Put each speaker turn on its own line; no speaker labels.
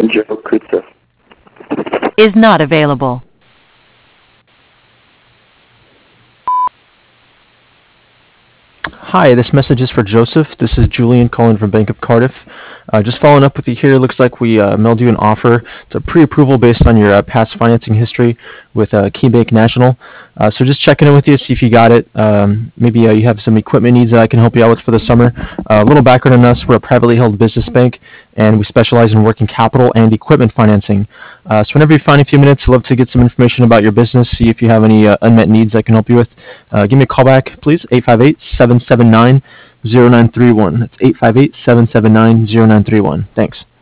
Joe Kutza.
Is not available.
Hi, this message is for Joseph. This is Julian calling from Bank of Cardiff. Just following up with you here. Looks like we mailed you an offer. It's a pre-approval based on your past financing history with KeyBank National. So just checking in with you, see if you got it. Maybe you have some equipment needs that I can help you out with for the summer. A little background on us: we're a privately held business bank, and we specialize in working capital and equipment financing. So whenever you find a few minutes, I'd love to get some information about your business, see if you have any unmet needs I can help you with. Give me a call back, please, 858-779-0931. That's 858-779-0931. Thanks.